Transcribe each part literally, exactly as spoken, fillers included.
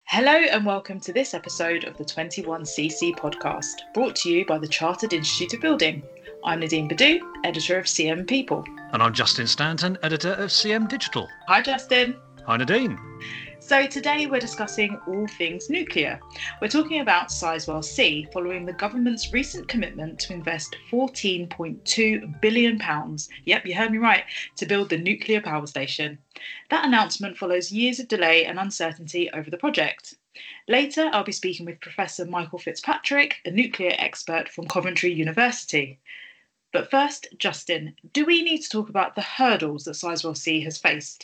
Hello and welcome to this episode of the twenty-one C C podcast, brought to you by the Chartered Institute of Building. I'm Nadine Badu, editor of C M People. And I'm Justin Stanton, editor of C M Digital. Hi Justin. Hi Nadine. So today we're discussing all things nuclear. We're talking about Sizewell C, following the government's recent commitment to invest fourteen point two billion pounds, yep, you heard me right, to build the nuclear power station. That announcement follows years of delay and uncertainty over the project. Later, I'll be speaking with Professor Michael Fitzpatrick, a nuclear expert from Coventry University. But first, Justin, do we need to talk about the hurdles that Sizewell C has faced?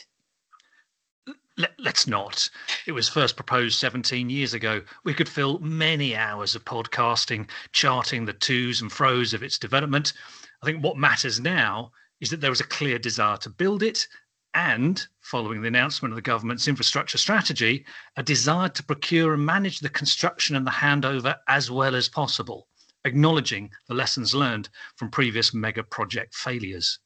Let's not. It was first proposed seventeen years ago. We could fill many hours of podcasting, charting the to's and fro's of its development. I think what matters now is that there was a clear desire to build it and, following the announcement of the government's infrastructure strategy, a desire to procure and manage the construction and the handover as well as possible, acknowledging the lessons learned from previous mega project failures.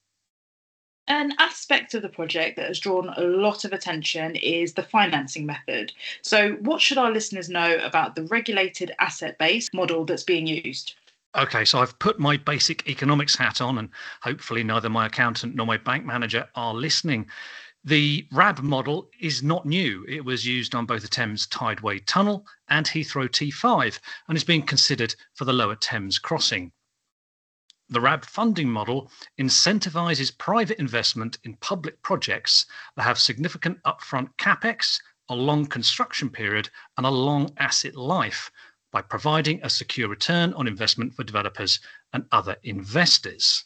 An aspect of the project that has drawn a lot of attention is the financing method. So what should our listeners know about the regulated asset-based model that's being used? Okay, so I've put my basic economics hat on, and hopefully neither my accountant nor my bank manager are listening. The R A B model is not new. It was used on both the Thames Tideway Tunnel and Heathrow T five, and is being considered for the Lower Thames crossing. The R A B funding model incentivises private investment in public projects that have significant upfront capex, a long construction period, and a long asset life by providing a secure return on investment for developers and other investors.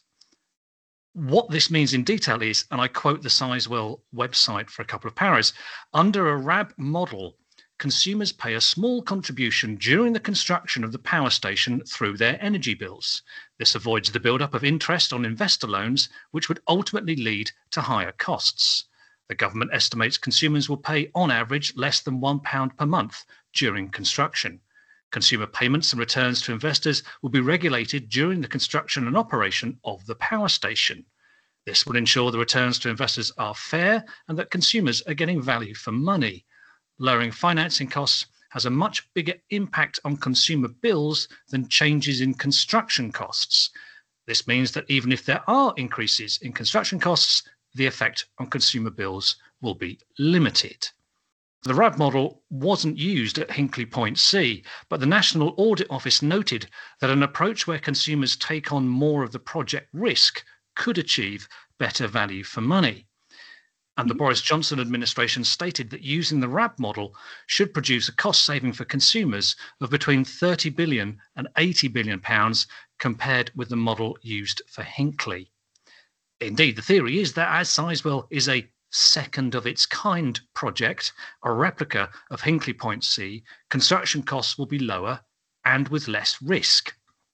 What this means in detail is, and I quote the Sizewell website for a couple of paras, under a R A B model, consumers pay a small contribution during the construction of the power station through their energy bills. This avoids the build-up of interest on investor loans, which would ultimately lead to higher costs. The government estimates consumers will pay, on average, less than one pound per month during construction. Consumer payments and returns to investors will be regulated during the construction and operation of the power station. This will ensure the returns to investors are fair and that consumers are getting value for money. Lowering financing costs has a much bigger impact on consumer bills than changes in construction costs. This means that even if there are increases in construction costs, the effect on consumer bills will be limited. The R A B model wasn't used at Hinkley Point C, but the National Audit Office noted that an approach where consumers take on more of the project risk could achieve better value for money. And the Boris Johnson administration stated that using the R A B model should produce a cost saving for consumers of between thirty billion and eighty billion pounds compared with the model used for Hinkley. Indeed, the theory is that as Sizewell is a second of its kind project, a replica of Hinkley Point C, construction costs will be lower and with less risk.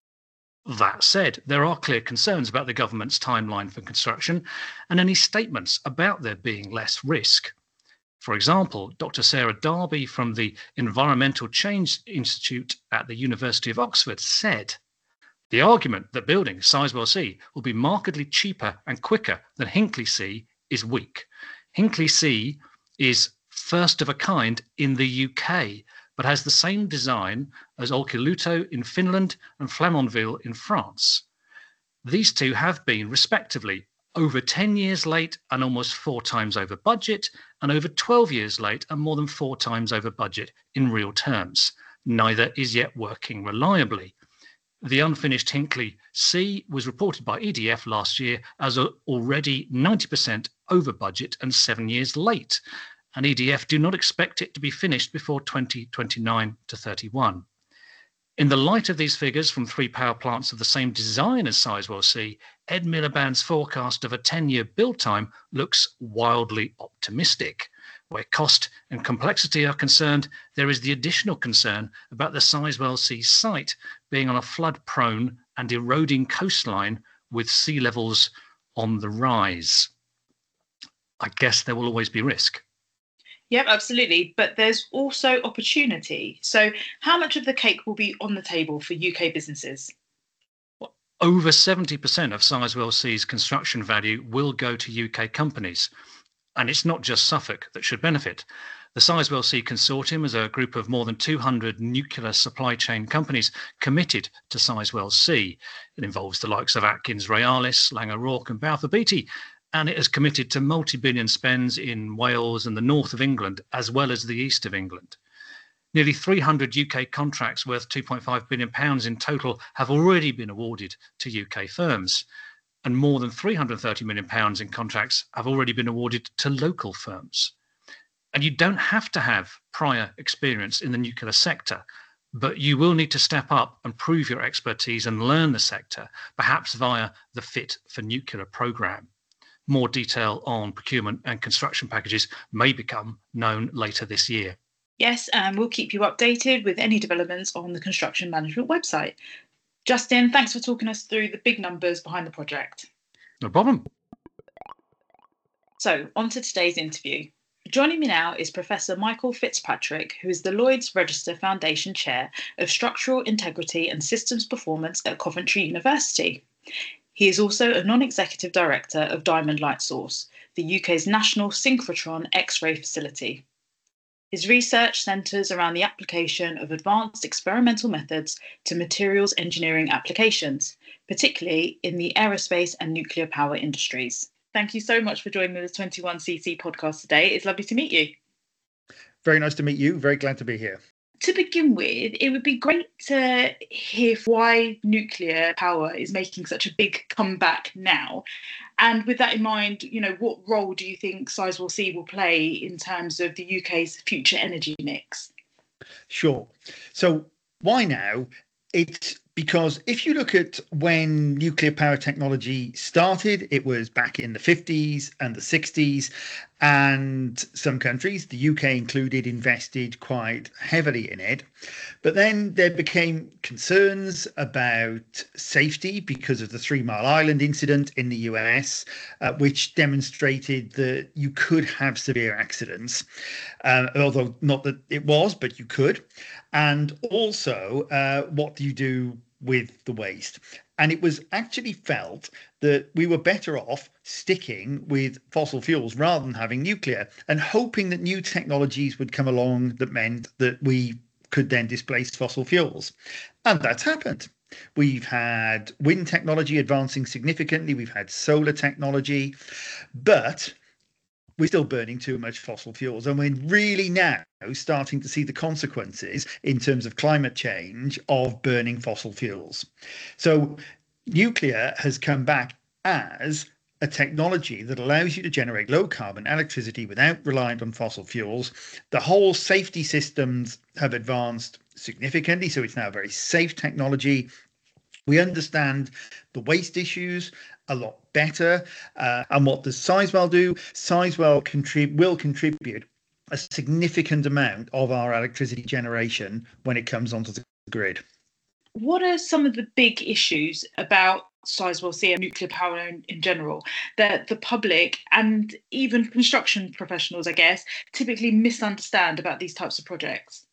That said, there are clear concerns about the government's timeline for construction and any statements about there being less risk. For example, Doctor Sarah Darby from the Environmental Change Institute at the University of Oxford said, "The argument that building Sizewell C will be markedly cheaper and quicker than Hinkley C is weak. Hinkley C is first of a kind in the U K, but has the same design as Olkiluoto in Finland and Flamanville in France. These two have been, respectively, over ten years late and almost four times over budget, and over twelve years late and more than four times over budget in real terms. Neither is yet working reliably." The unfinished Hinkley C was reported by E D F last year as already ninety percent over budget and seven years late, and E D F do not expect it to be finished before twenty twenty-nine to thirty-one. In the light of these figures from three power plants of the same design as Sizewell C, Ed Miliband's forecast of a ten-year build time looks wildly optimistic. Where cost and complexity are concerned, there is the additional concern about the Sizewell C site being on a flood-prone and eroding coastline with sea levels on the rise. I guess there will always be risk. Yep, absolutely. But there's also opportunity. So how much of the cake will be on the table for U K businesses? Over seventy percent of Sizewell C's construction value will go to U K companies. And it's not just Suffolk that should benefit. The Sizewell C Consortium is a group of more than two hundred nuclear supply chain companies committed to Sizewell C. It involves the likes of Atkins-Rayalis, Laing O'Rourke and Balfour Beatty, and it has committed to multi-billion spends in Wales and the north of England, as well as the east of England. Nearly three hundred U K contracts worth two point five billion pounds in total have already been awarded to U K firms, and more than three hundred thirty million pounds in contracts have already been awarded to local firms. And you don't have to have prior experience in the nuclear sector, but you will need to step up and prove your expertise and learn the sector, perhaps via the Fit for Nuclear programme. More detail on procurement and construction packages may become known later this year. Yes, and we'll keep you updated with any developments on the construction management website. Justin, thanks for talking us through the big numbers behind the project. No problem. So, on to today's interview. Joining me now is Professor Michael Fitzpatrick, who is the Lloyds Register Foundation Chair of Structural Integrity and Systems Performance at Coventry University. He is also a non-executive director of Diamond Light Source, the U K's national synchrotron X-ray facility. His research centres around the application of advanced experimental methods to materials engineering applications, particularly in the aerospace and nuclear power industries. Thank you so much for joining the twenty-one C C podcast today. It's lovely to meet you. Very nice to meet you. Very glad to be here. To begin with, it would be great to hear why nuclear power is making such a big comeback now. And with that in mind, you know, what role do you think Sizewell C will play in terms of the U K's future energy mix? Sure. So why now? It's because if you look at when nuclear power technology started, it was back in the fifties and the sixties, and some countries, the U K included, invested quite heavily in it. But then there became concerns about safety because of the Three Mile Island incident in the U S, uh, which demonstrated that you could have severe accidents, uh, although not that it was, but you could. And also, uh, what do you do with the waste? And it was actually felt that we were better off sticking with fossil fuels rather than having nuclear, and hoping that new technologies would come along that meant that we could then displace fossil fuels. And that's happened. We've had wind technology advancing significantly. We've had solar technology, but we're still burning too much fossil fuels. And we're really now starting to see the consequences in terms of climate change of burning fossil fuels. So nuclear has come back as a technology that allows you to generate low carbon electricity without relying on fossil fuels. The whole safety systems have advanced significantly, so it's now a very safe technology. We understand the waste issues a lot better. Uh, and what does Sizewell do? Sizewell contrib- will contribute a significant amount of our electricity generation when it comes onto the grid. What are some of the big issues about Sizewell C and nuclear power in, in general that the public and even construction professionals, I guess, typically misunderstand about these types of projects?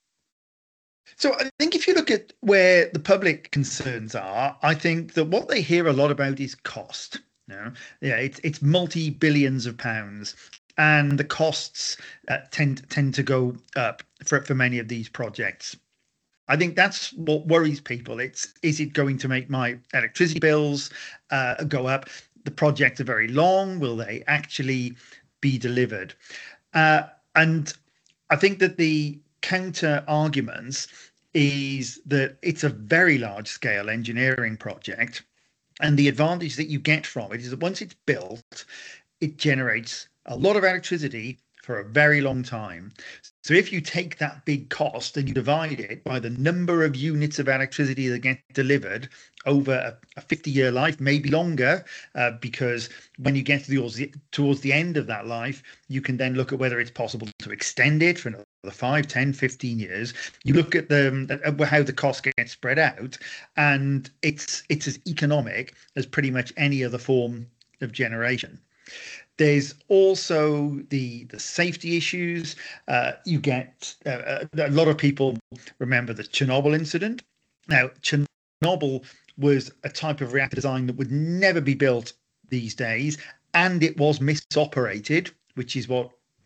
So I think if you look at where the public concerns are, I think that what they hear a lot about is cost. You know? Yeah, it's it's multi-billions of pounds, and the costs uh, tend tend to go up for for many of these projects. I think that's what worries people. It's, is it going to make my electricity bills uh, go up? The projects are very long. Will they actually be delivered? Uh, and I think that the counter arguments is that it's a very large scale engineering project. And the advantage that you get from it is that once it's built, it generates a lot of electricity for a very long time. So if you take that big cost and you divide it by the number of units of electricity that get delivered over a, a fifty-year life, maybe longer, uh, because when you get towards the, towards the end of that life, you can then look at whether it's possible to extend it for another five, ten, fifteen years. You look at the at how the cost gets spread out, and it's it's as economic as pretty much any other form of generation. There's also the the safety issues. Uh, you get uh, a lot of people remember the Chernobyl incident. Now, Chernobyl was a type of reactor design that would never be built these days, and it was misoperated, which is what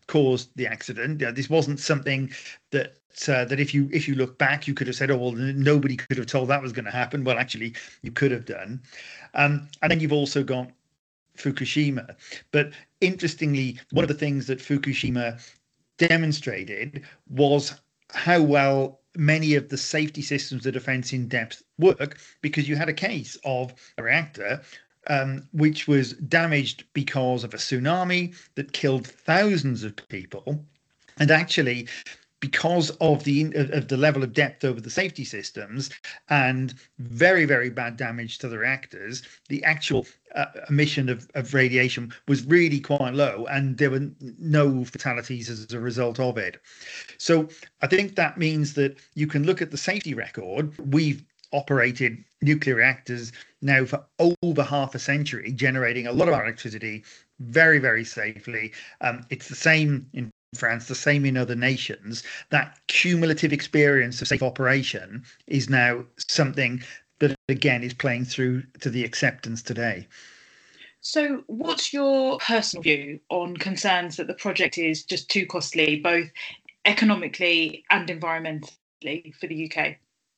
caused the accident. You know, this wasn't something that uh, that if you if you look back, you could have said, oh, well, nobody could have told that was going to happen. Well, actually, you could have done. Um, and then you've also got Fukushima. But interestingly, one of the things that Fukushima demonstrated was how well many of the safety systems of defense in depth work, because you had a case of a reactor um, which was damaged because of a tsunami that killed thousands of people. And actually, because of the of the level of depth over the safety systems and very, very bad damage to the reactors, the actual uh, emission of, of radiation was really quite low, and there were no fatalities as a result of it. So I think that means that you can look at the safety record. We've operated nuclear reactors now for over half a century, generating a lot of electricity very, very safely. Um, it's the same in France, the same in other nations. That cumulative experience of safe operation is now something that, again, is playing through to the acceptance today. So what's your personal view on concerns that the project is just too costly, both economically and environmentally, for the U K?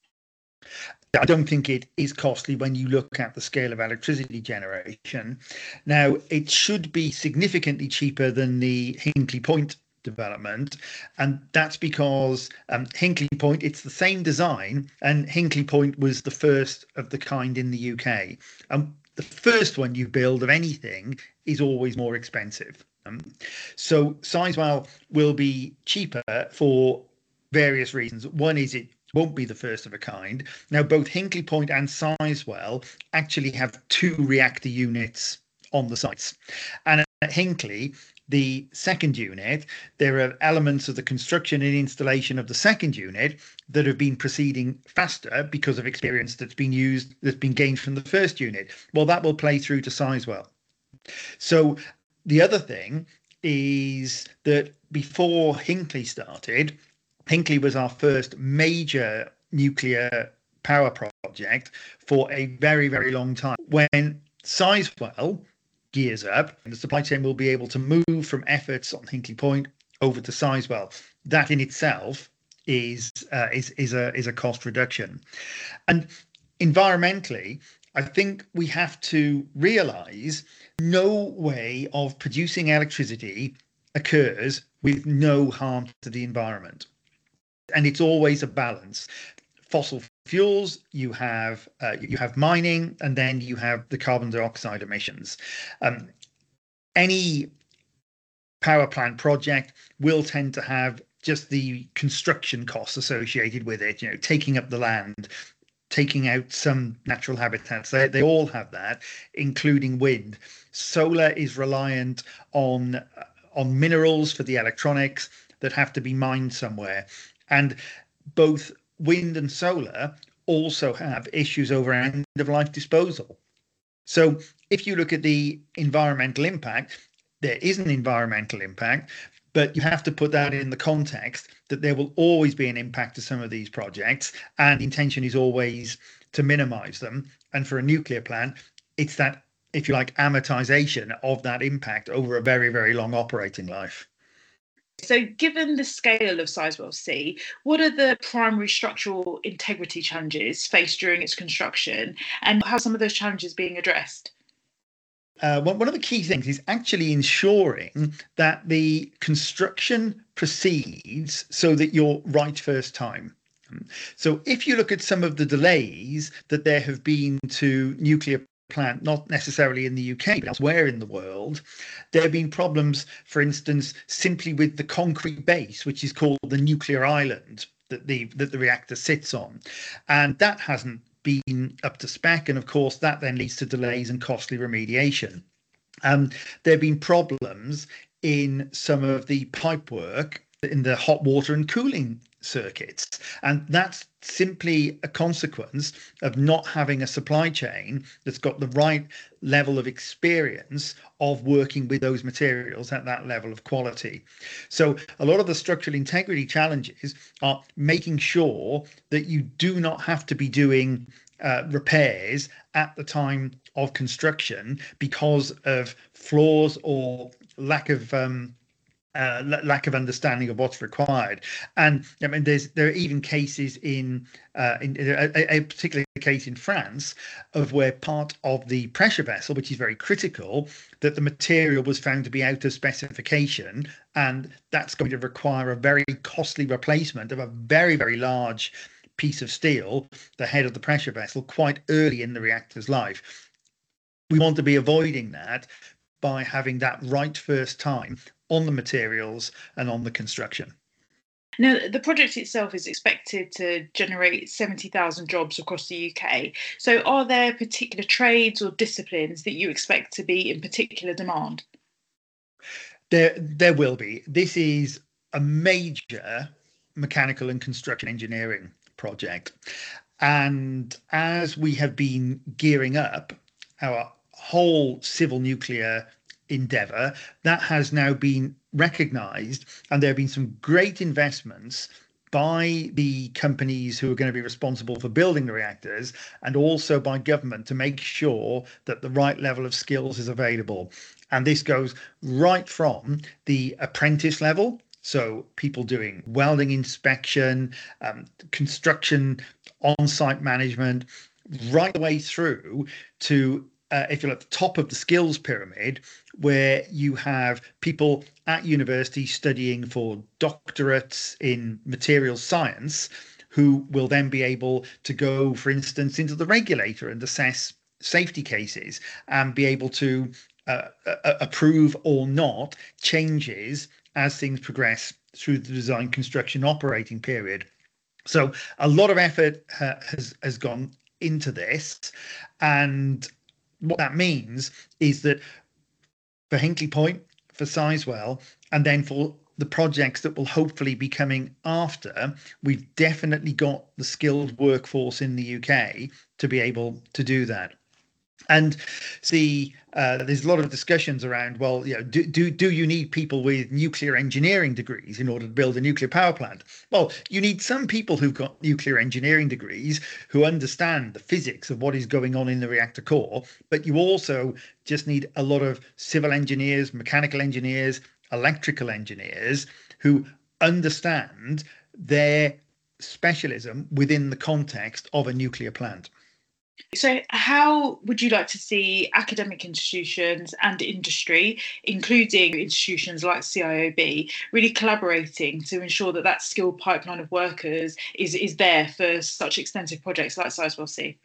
I don't think it is costly when you look at the scale of electricity generation. Now, it should be significantly cheaper than the Hinkley Point development, and that's because um, Hinkley Point, it's the same design, and Hinkley Point was the first of the kind in the U K. Um, the first one you build of anything is always more expensive. Um, so Sizewell will be cheaper for various reasons. One is it won't be the first of a kind. Now, both Hinkley Point and Sizewell actually have two reactor units on the sites. And at Hinkley, the second unit, there are elements of the construction and installation of the second unit that have been proceeding faster because of experience that's been used, that's been gained from the first unit. Well, that will play through to Sizewell. So the other thing is that before Hinkley started, Hinkley was our first major nuclear power project for a very, very long time. When Sizewell gears up, the supply chain will be able to move from efforts on Hinkley Point over to Sizewell. That in itself is uh, is is a is a cost reduction. And environmentally, I think we have to realize no way of producing electricity occurs with no harm to the environment. And it's always a balance. Fossil fuels, you have uh, you have mining, and then you have the carbon dioxide emissions. Um, any power plant project will tend to have just the construction costs associated with it, you know, taking up the land, taking out some natural habitats. They, they all have that, including wind. Solar is reliant on, uh, on minerals for the electronics that have to be mined somewhere. And both wind and solar also have issues over end-of-life disposal. So if you look at the environmental impact, there is an environmental impact, but you have to put that in the context that there will always be an impact to some of these projects, and the intention is always to minimize them. And for a nuclear plant, it's that, if you like, amortization of that impact over a very, very long operating life. So given the scale of Sizewell C, what are the primary structural integrity challenges faced during its construction, and how are some of those challenges being addressed? Uh, one, one of the key things is actually ensuring that the construction proceeds so that you're right first time. So if you look at some of the delays that there have been to nuclear plant, not necessarily in the U K, but elsewhere in the world, there have been problems, for instance, simply with the concrete base, which is called the nuclear island that the that the reactor sits on. And that hasn't been up to spec. And of course, that then leads to delays and costly remediation. Um, there have been problems in some of the pipe work in the hot water and cooling circuits. And that's simply a consequence of not having a supply chain that's got the right level of experience of working with those materials at that level of quality. So a lot of the structural integrity challenges are making sure that you do not have to be doing uh, repairs at the time of construction because of flaws or lack of um, uh, lack of understanding of what's required. And I mean, there's there are even cases in uh, in a, a particular case in France of where part of the pressure vessel, which is very critical, that the material was found to be out of specification, and that's going to require a very costly replacement of a very, very large piece of steel, the head of the pressure vessel, quite early in the reactor's life. We want to be avoiding that by having that right first time on the materials and on the construction. Now, the project itself is expected to generate seventy thousand jobs across the U K. So are there particular trades or disciplines that you expect to be in particular demand? There, there will be. This is a major mechanical and construction engineering project. And as we have been gearing up our whole civil nuclear endeavour, that has now been recognised, and there have been some great investments by the companies who are going to be responsible for building the reactors, and also by government, to make sure that the right level of skills is available. And this goes right from the apprentice level, so people doing welding inspection, um, construction, on-site management, right the way through to Uh, if you're at the top of the skills pyramid, where you have people at university studying for doctorates in materials science, who will then be able to go, for instance, into the regulator and assess safety cases and be able to uh, uh, approve or not changes as things progress through the design, construction, operating period. So a lot of effort uh, has has gone into this, and what that means is that for Hinkley Point, for Sizewell, and then for the projects that will hopefully be coming after, we've definitely got the skilled workforce in the U K to be able to do that. And see, uh, there's a lot of discussions around, well, you know, do, do do you need people with nuclear engineering degrees in order to build a nuclear power plant? Well, you need some people who've got nuclear engineering degrees who understand the physics of what is going on in the reactor core, but you also just need a lot of civil engineers, mechanical engineers, electrical engineers who understand their specialism within the context of a nuclear plant. So how would you like to see academic institutions and industry, including institutions like C I O B, really collaborating to ensure that that skilled pipeline of workers is, is there for such extensive projects like Sizewell C?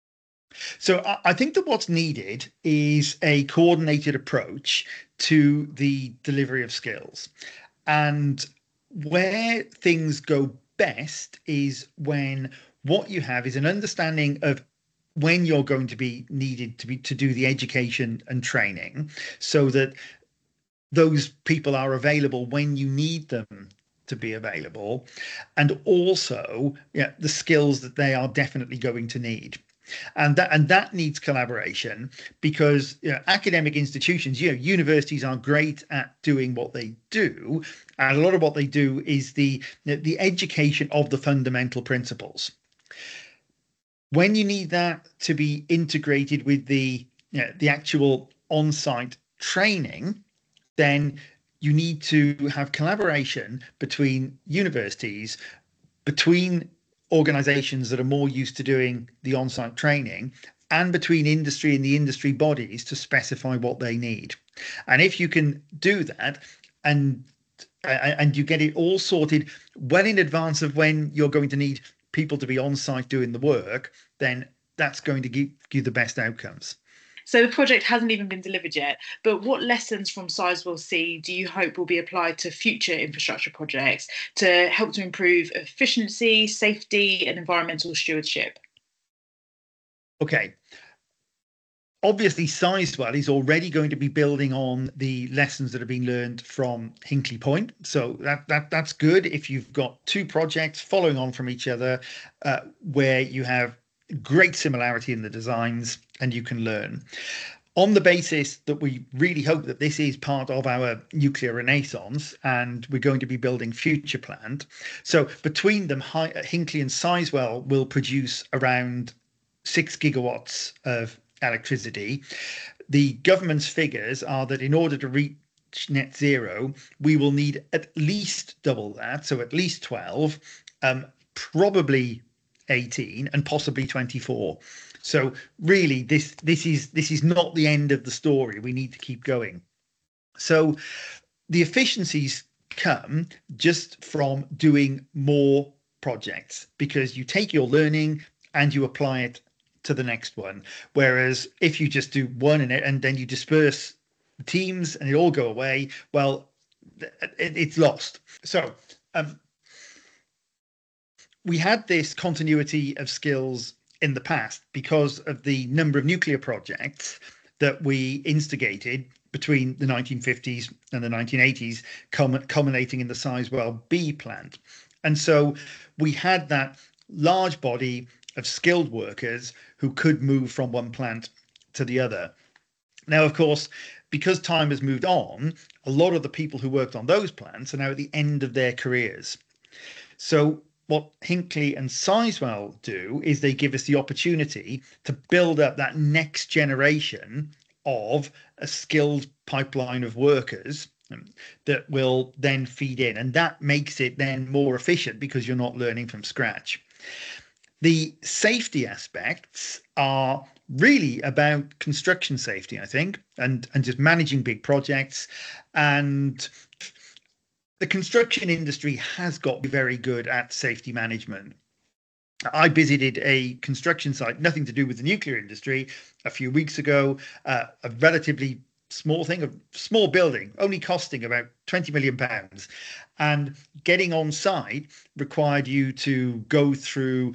So I think that what's needed is a coordinated approach to the delivery of skills. And where things go best is when what you have is an understanding of when you're going to be needed to be to do the education and training, so that those people are available when you need them to be available, and also yeah, the skills that they are definitely going to need. And that and that needs collaboration, because you know, academic institutions, you know, universities are great at doing what they do, and a lot of what they do is the the education of the fundamental principles. When you need that to be integrated with the you know, the actual on-site training, then you need to have collaboration between universities, between organizations that are more used to doing the on-site training, and between industry and the industry bodies to specify what they need. And if you can do that, and and you get it all sorted well in advance of when you're going to need people to be on site doing the work, then that's going to give you the best outcomes. So the project hasn't even been delivered yet, but what lessons from Sizewell C do you hope will be applied to future infrastructure projects to help to improve efficiency, safety, and environmental stewardship? Okay. Obviously, Sizewell is already going to be building on the lessons that have been learned from Hinkley Point. So that, that that's good if you've got two projects following on from each other, uh, where you have great similarity in the designs and you can learn. On the basis that we really hope that this is part of our nuclear renaissance and we're going to be building future plant. So between them, Hinkley and Sizewell will produce around six gigawatts of electricity. The government's figures are that in order to re- net zero, we will need at least double that. So at least twelve, um, probably eighteen, and possibly twenty-four. So really, this this is this is not the end of the story. We need to keep going. So the efficiencies come just from doing more projects, because you take your learning and you apply it to the next one. Whereas if you just do one and, and then you disperse teams and it all go away, well, it, it's lost. So um, we had this continuity of skills in the past because of the number of nuclear projects that we instigated between the nineteen fifties and the nineteen eighties, culminating in the Sizewell B plant. And so we had that large body of skilled workers who could move from one plant to the other. Now, of course, because time has moved on, a lot of the people who worked on those plants are now at the end of their careers. So what Hinkley and Sizewell do is they give us the opportunity to build up that next generation of a skilled pipeline of workers that will then feed in. And that makes it then more efficient because you're not learning from scratch. The safety aspects are really about construction safety, I think, and, and just managing big projects. And the construction industry has got to be very good at safety management. I visited a construction site, nothing to do with the nuclear industry, a few weeks ago, uh, a relatively small thing, a small building, only costing about twenty million pounds. And getting on site required you to go through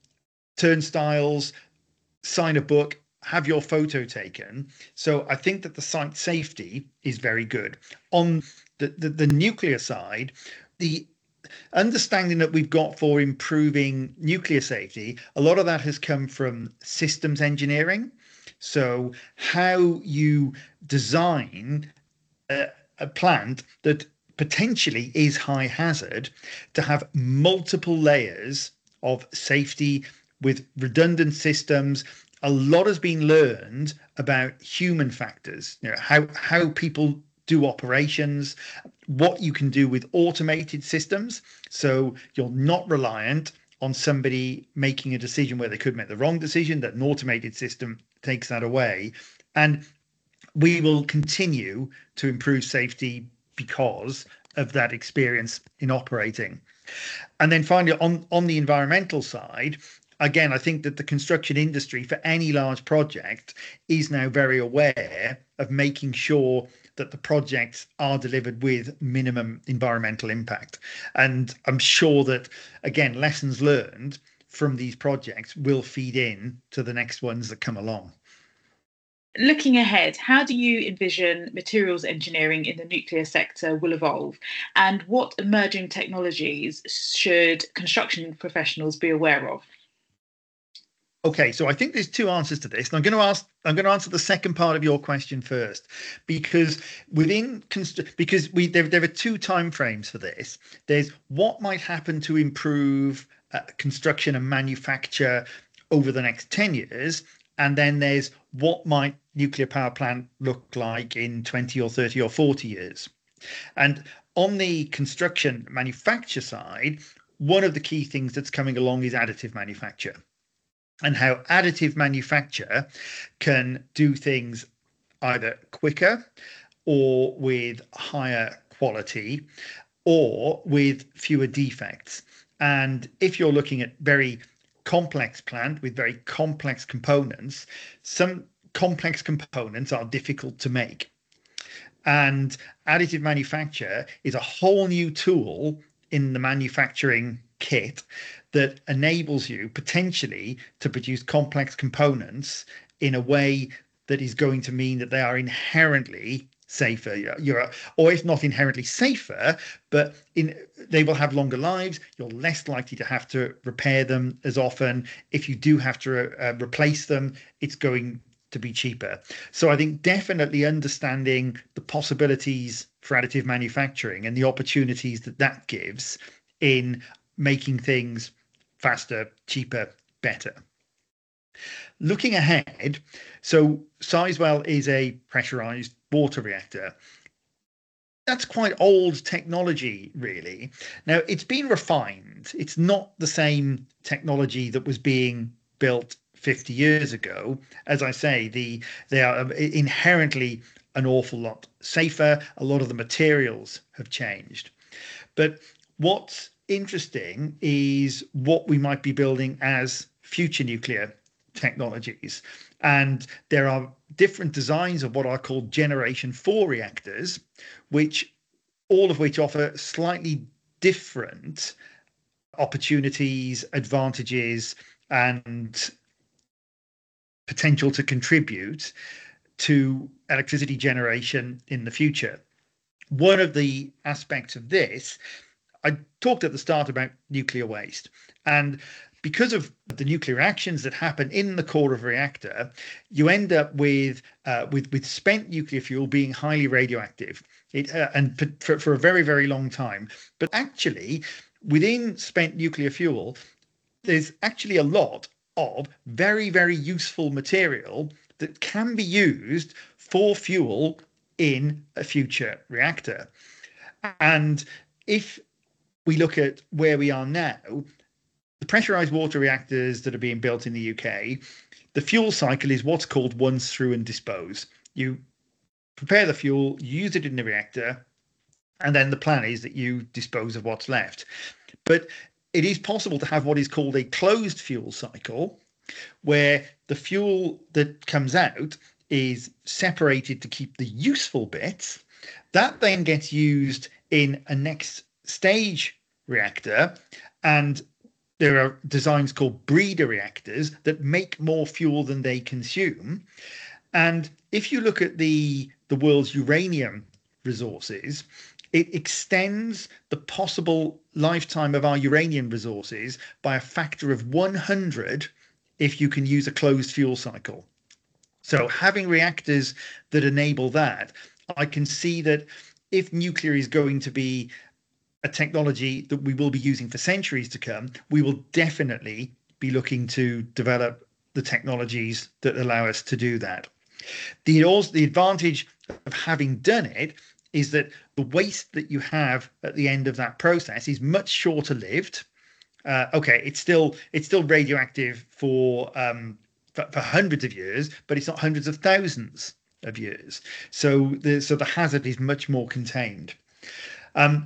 turnstiles, sign a book, have your photo taken. So I think that the site safety is very good. On the, the, the nuclear side, the understanding that we've got for improving nuclear safety, a lot of that has come from systems engineering. So how you design a, a plant that potentially is high hazard to have multiple layers of safety with redundant systems. A lot has been learned about human factors, you know, how how people do operations, what you can do with automated systems. So you're not reliant on somebody making a decision where they could make the wrong decision, that an automated system takes that away. And we will continue to improve safety because of that experience in operating. And then finally, on, on the environmental side, again, I think that the construction industry for any large project is now very aware of making sure that the projects are delivered with minimum environmental impact. And I'm sure that, again, lessons learned from these projects will feed in to the next ones that come along. Looking ahead, how do you envision materials engineering in the nuclear sector will evolve? And what emerging technologies should construction professionals be aware of? Okay, so I think there's two answers to this, and I'm going to ask. I'm going to answer the second part of your question first, because within because we there there are two time frames for this. There's what might happen to improve uh, construction and manufacture over the next ten years, and then there's what might nuclear power plant look like in twenty or thirty or forty years. And on the construction manufacture side, one of the key things that's coming along is additive manufacture, and how additive manufacture can do things either quicker or with higher quality or with fewer defects. And if you're looking at very complex plant with very complex components, some complex components are difficult to make. And additive manufacture is a whole new tool in the manufacturing kit that enables you potentially to produce complex components in a way that is going to mean that they are inherently safer. You're, or if not inherently safer, but in they will have longer lives. You're less likely to have to repair them as often. If you do have to uh, replace them, it's going to be cheaper. So I think definitely understanding the possibilities for additive manufacturing and the opportunities that that gives in making things faster, cheaper, better. Looking ahead, so Sizewell is a pressurized water reactor. that's quite old technology, really. Now, it's been refined. It's not the same technology that was being built fifty years ago. As I say, the they are inherently an awful lot safer. A lot of the materials have changed. But what's interesting is what we might be building as future nuclear technologies. And there are different designs of what are called generation four reactors, which all of which offer slightly different opportunities, advantages, and potential to contribute to electricity generation in the future. One of the aspects of this, I talked at the start about nuclear waste, and because of the nuclear reactions that happen in the core of a reactor, you end up with uh, with with spent nuclear fuel being highly radioactive, it, uh, and for, for a very very long time. But actually, within spent nuclear fuel, there's actually a lot of very very useful material that can be used for fuel in a future reactor. And if we look at where we are now, the pressurized water reactors that are being built in the U K, the fuel cycle is what's called once through and dispose. You prepare the fuel, you use it in the reactor, and then the plan is that you dispose of what's left. But it is possible to have what is called a closed fuel cycle, where the fuel that comes out is separated to keep the useful bits. That then gets used in a next stage reactor, and there are designs called breeder reactors that make more fuel than they consume. And if you look at the, the world's uranium resources, it extends the possible lifetime of our uranium resources by a factor of one hundred if you can use a closed fuel cycle. So having reactors that enable that, I can see that if nuclear is going to be a technology that we will be using for centuries to come, we will definitely be looking to develop the technologies that allow us to do that. The also the advantage of having done it is that the waste that you have at the end of that process is much shorter lived. Uh, okay, it's still it's still radioactive for, um, for for hundreds of years, but it's not hundreds of thousands of years. So the so the hazard is much more contained. Um,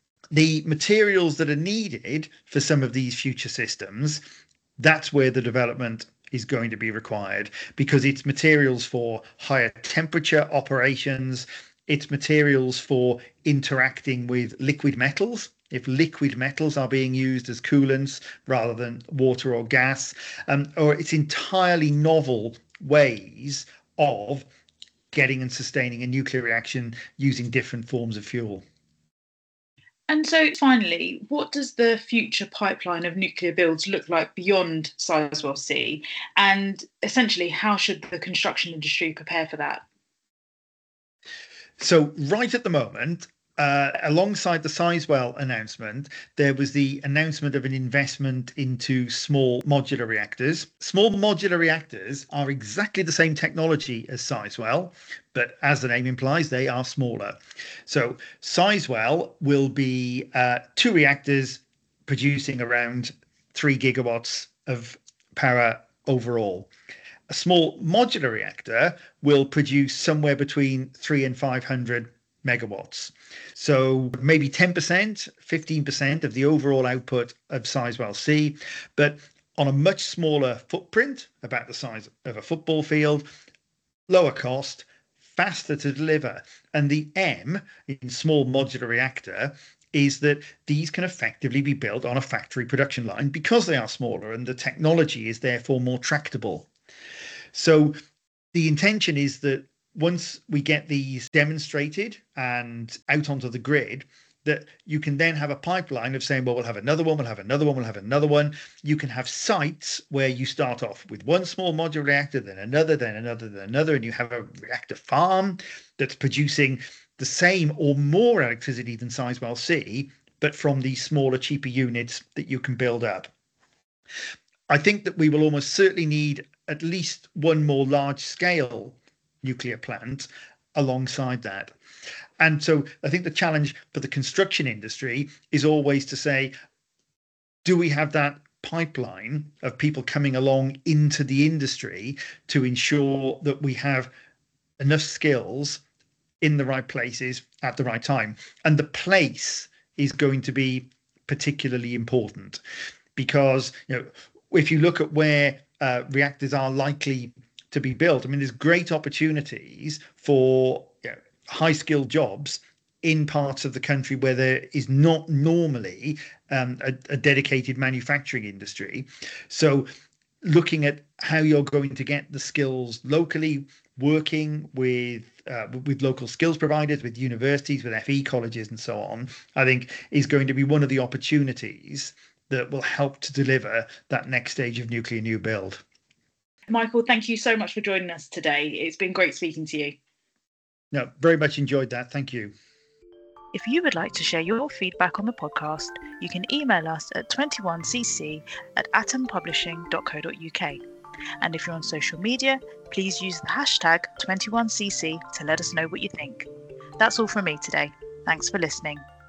The materials that are needed for some of these future systems, that's where the development is going to be required, because it's materials for higher temperature operations, it's materials for interacting with liquid metals. If liquid metals are being used as coolants rather than water or gas, um, or it's entirely novel ways of getting and sustaining a nuclear reaction using different forms of fuel. And so finally, what does the future pipeline of nuclear builds look like beyond Sizewell C? And essentially, how should the construction industry prepare for that? So right at the moment, uh, alongside the Sizewell announcement, there was the announcement of an investment into small modular reactors. Small modular reactors are exactly the same technology as Sizewell, but as the name implies, they are smaller. So Sizewell will be uh, two reactors producing around three gigawatts of power overall. A small modular reactor will produce somewhere between three and five hundred megawatts. So maybe ten percent, fifteen percent of the overall output of Sizewell C, but on a much smaller footprint, about the size of a football field, lower cost, faster to deliver. And the M in small modular reactor is that these can effectively be built on a factory production line because they are smaller and the technology is therefore more tractable. So the intention is that once we get these demonstrated and out onto the grid, that you can then have a pipeline of saying, well, we'll have another one, we'll have another one, we'll have another one. You can have sites where you start off with one small modular reactor, then another, then another, then another, and you have a reactor farm that's producing the same or more electricity than Sizewell C, but from these smaller, cheaper units that you can build up. I think that we will almost certainly need at least one more large-scale nuclear plant alongside that. And so I think the challenge for the construction industry is always to say, do we have that pipeline of people coming along into the industry to ensure that we have enough skills in the right places at the right time? And the place is going to be particularly important, because, you know, if you look at where uh, reactors are likely to be built, I mean, there's great opportunities for, you know, high skilled jobs in parts of the country where there is not normally um, a, a dedicated manufacturing industry. So looking at how you're going to get the skills locally, working with uh, with local skills providers, with universities, with F E colleges and so on, I think is going to be one of the opportunities that will help to deliver that next stage of nuclear new build. Michael, thank you so much for joining us today. It's been great speaking to you. No, very much enjoyed that. Thank you. If you would like to share your feedback on the podcast, you can email us at twenty-one c c at atom publishing dot co dot u k. And if you're on social media, please use the hashtag twenty-one c c to let us know what you think. That's all from me today. Thanks for listening.